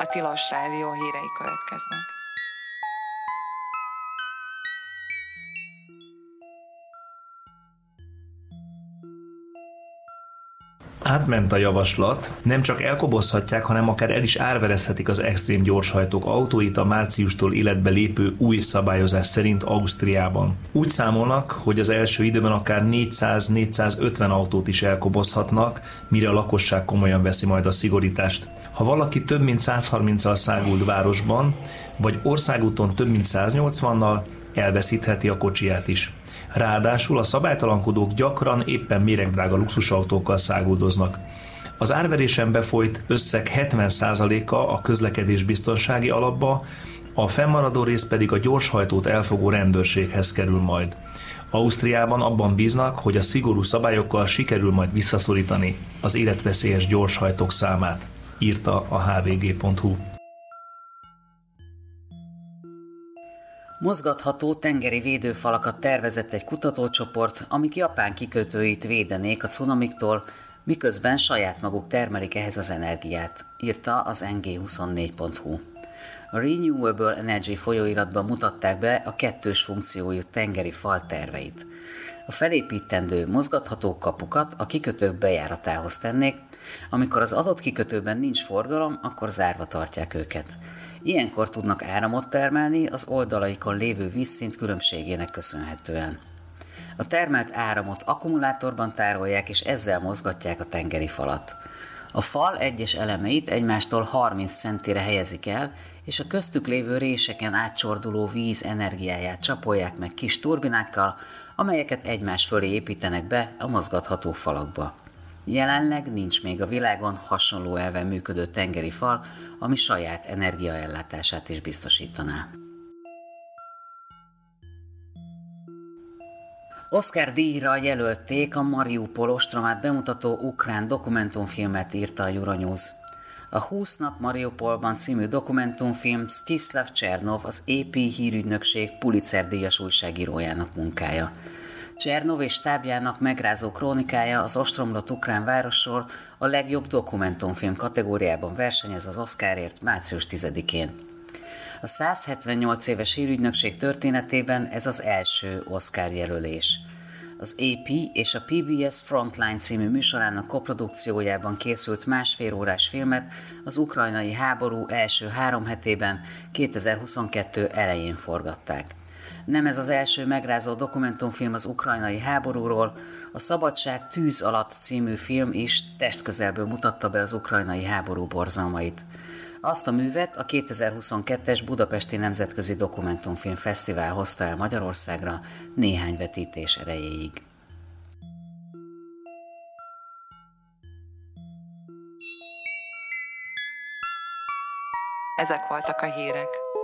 Tilos Rádió hírei következnek. Átment a javaslat, nem csak elkobozhatják, hanem akár el is árverezhetik az extrém gyorshajtók autóit a márciustól életbe lépő új szabályozás szerint Ausztriában. Úgy számolnak, hogy az első időben akár 400-450 autót is elkobozhatnak, mire a lakosság komolyan veszi majd a szigorítást. Ha valaki több mint 130-al száguld városban, vagy országúton több mint 180-nal, elveszítheti a kocsiját is. Ráadásul a szabálytalankodók gyakran éppen méregdrága luxusautókkal száguldoznak. Az árverésen befolyt összeg 70%-a a közlekedésbiztonsági alapba, a fennmaradó rész pedig a gyorshajtót elfogó rendőrséghez kerül majd. Ausztriában abban bíznak, hogy a szigorú szabályokkal sikerül majd visszaszorítani az életveszélyes gyorshajtók számát, írta a hvg.hu. Mozgatható tengeri védőfalakat tervezett egy kutatócsoport, amik Japán kikötőit védenék a cunamiktól, miközben saját maguk termelik ehhez az energiát, írta az ng24.hu. A Renewable Energy folyóiratban mutatták be a kettős funkciójú tengeri fal terveit. A felépítendő mozgatható kapukat a kikötők bejáratához tennék, amikor az adott kikötőben nincs forgalom, akkor zárva tartják őket. Ilyenkor tudnak áramot termelni az oldalaikon lévő vízszint különbségének köszönhetően. A termelt áramot akkumulátorban tárolják, és ezzel mozgatják a tengeri falat. A fal egyes elemeit egymástól 30 centire helyezik el, és a köztük lévő réseken átcsorduló víz energiáját csapolják meg kis turbinákkal, amelyeket egymás fölé építenek be a mozgatható falakba. Jelenleg nincs még a világon hasonló elven működő tengeri fal, ami saját energiaellátását is biztosítaná. Oscar díjra jelölték a Mariupol ostromát bemutató ukrán dokumentumfilmet, írta a Euronews. A 20 nap Mariupolban című dokumentumfilm Msztyiszlav Csernov, az AP hírügynökség Pulitzer-díjas újságírójának munkája. Csernov és stábjának megrázó krónikája az ostromlott ukrán városról a legjobb dokumentumfilm kategóriában versenyez az Oscarért március 10-én. A 178 éves hírügynökség történetében ez az első Oscar jelölés. Az AP és a PBS Frontline című műsorának koprodukciójában készült másfél órás filmet az ukrajnai háború első 3 hetében 2022 elején forgatták. Nem ez az első megrázó dokumentumfilm az ukrajnai háborúról, a Szabadság tűz alatt című film is testközelből mutatta be az ukrajnai háború borzalmait. Azt a művet a 2022-es Budapesti Nemzetközi Dokumentumfilm Fesztivál hozta el Magyarországra néhány vetítés erejéig. Ezek voltak a hírek.